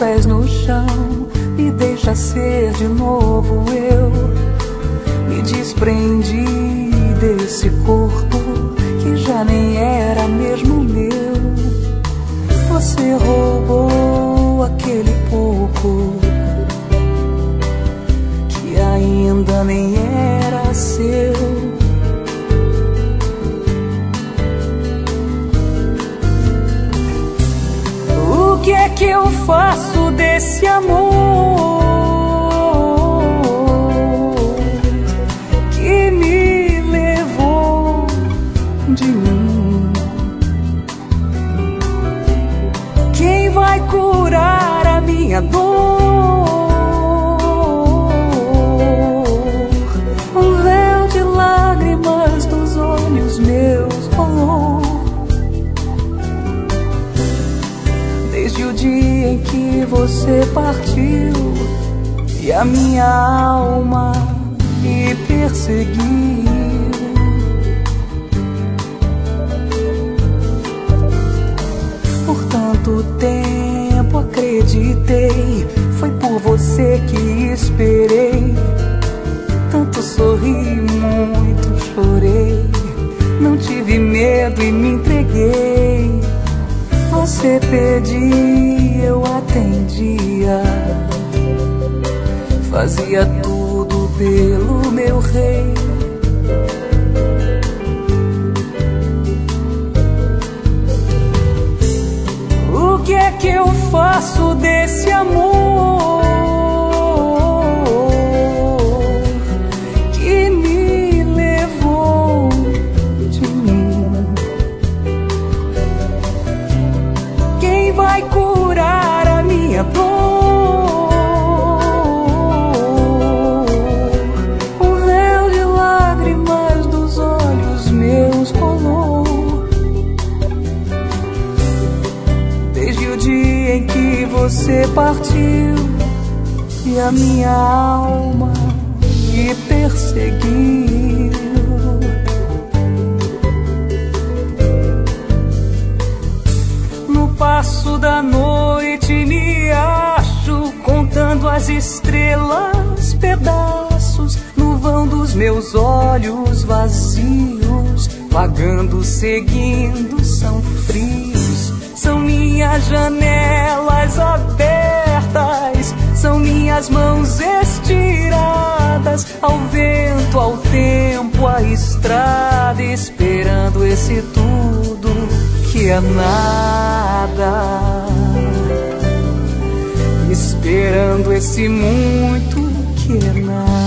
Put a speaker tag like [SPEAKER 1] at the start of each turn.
[SPEAKER 1] pés no chão, me deixa ser de novo eu. Me desprendi desse corpo que já nem era mesmo meu. Você roubou aquele pouco que ainda nem era seu. O que é que eu faço desse amor que me levou de mim? Quem vai curar a minha dor? Um véu de lágrimas dos olhos meus rolou desde o dia em que você partiu e a minha alma me perseguiu. Por tanto tempo acreditei, foi por você que esperei. Tanto sorri, muito chorei, não tive medo e me entreguei. Você pedia, eu atendia, fazia tudo pelo meu rei. O que é que eu faço desse amor que me levou de mim? Quem vai curar a minha dor? O véu de lágrimas dos olhos meus rolou desde o dia em que você partiu e a minha alma me perseguiu. No passo da noite me acho contando as estrelas, pedaços no vão dos meus olhos vazios, vagando, seguindo, são frios. São minhas janelas abertas, são minhas mãos estiradas ao vento, ao tempo, à estrada, esperando esse tudo que é nada, esperando esse muito que é nada.